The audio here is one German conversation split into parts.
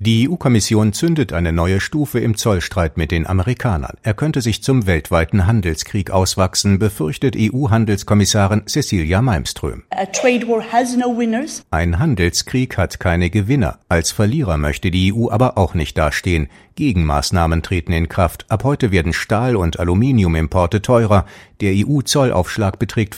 Die EU-Kommission zündet eine neue Stufe im Zollstreit mit den Amerikanern. Er könnte sich zum weltweiten Handelskrieg auswachsen, befürchtet EU-Handelskommissarin Cecilia Malmström. Ein Handelskrieg hat keine Gewinner. Als Verlierer möchte die EU aber auch nicht dastehen. Gegenmaßnahmen treten in Kraft. Ab heute werden Stahl- und Aluminiumimporte teurer. Der EU-Zollaufschlag beträgt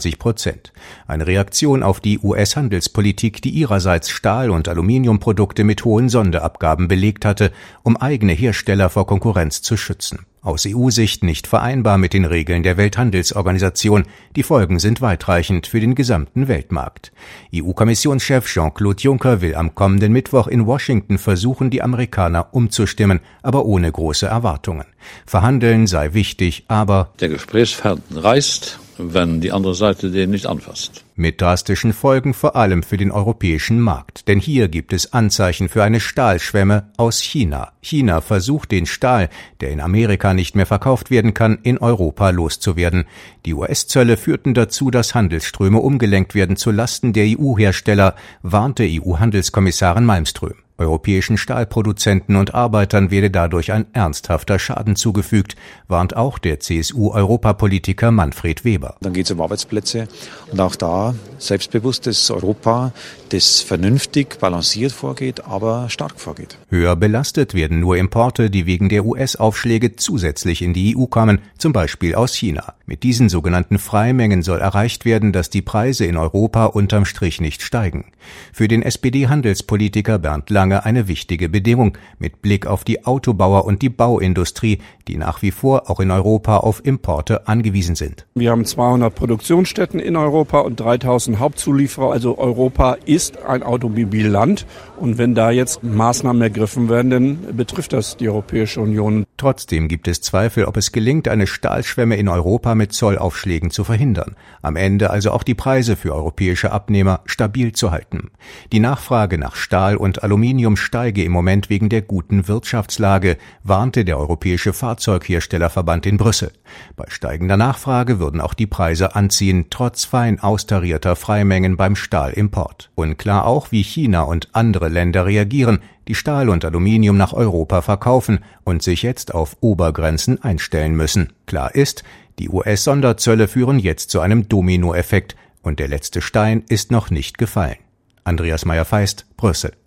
25%. Eine Reaktion auf die US-Handelspolitik, die ihrerseits Stahl- und Aluminiumprodukte mit hohen Sonderabgaben belegt hatte, um eigene Hersteller vor Konkurrenz zu schützen. Aus EU-Sicht nicht vereinbar mit den Regeln der Welthandelsorganisation. Die Folgen sind weitreichend für den gesamten Weltmarkt. EU-Kommissionschef Jean-Claude Juncker will am kommenden Mittwoch in Washington versuchen, die Amerikaner umzustimmen, aber ohne große Erwartungen. Verhandeln sei wichtig, aber der Gesprächsfaden reißt, wenn die andere Seite den nicht anfasst. Mit drastischen Folgen vor allem für den europäischen Markt. Denn hier gibt es Anzeichen für eine Stahlschwemme aus China. China versucht, den Stahl, der in Amerika nicht mehr verkauft werden kann, in Europa loszuwerden. Die US-Zölle führten dazu, dass Handelsströme umgelenkt werden zu Lasten der EU-Hersteller, warnte EU-Handelskommissarin Malmström. Europäischen Stahlproduzenten und Arbeitern werde dadurch ein ernsthafter Schaden zugefügt, warnt auch der CSU-Europapolitiker Manfred Weber. Dann geht es um Arbeitsplätze und auch da selbstbewusstes Europa, das vernünftig, balanciert vorgeht, aber stark vorgeht. Höher belastet werden nur Importe, die wegen der US-Aufschläge zusätzlich in die EU kommen, zum Beispiel aus China. Mit diesen sogenannten Freimengen soll erreicht werden, dass die Preise in Europa unterm Strich nicht steigen. Für den SPD-Handelspolitiker Bernd Lange eine wichtige Bedingung mit Blick auf die Autobauer und die Bauindustrie, die nach wie vor auch in Europa auf Importe angewiesen sind. Wir haben 200 Produktionsstätten in Europa und 3000 Hauptzulieferer. Also Europa ist ein Automobilland. Und wenn da jetzt Maßnahmen ergriffen werden, dann betrifft das die Europäische Union. Trotzdem gibt es Zweifel, ob es gelingt, eine Stahlschwemme in Europa mit Zollaufschlägen zu verhindern. Am Ende also auch die Preise für europäische Abnehmer stabil zu halten. Die Nachfrage nach Stahl und Aluminium steige im Moment wegen der guten Wirtschaftslage, warnte der Europäische Fahrzeugherstellerverband in Brüssel. Bei steigender Nachfrage würden auch die Preise anziehen, trotz fein austarierter Freimengen beim Stahlimport. Unklar auch, wie China und andere Länder reagieren, die Stahl und Aluminium nach Europa verkaufen und sich jetzt auf Obergrenzen einstellen müssen. Klar ist, die US-Sonderzölle führen jetzt zu einem Dominoeffekt und der letzte Stein ist noch nicht gefallen. Andreas Meyer-Feist, Brüssel.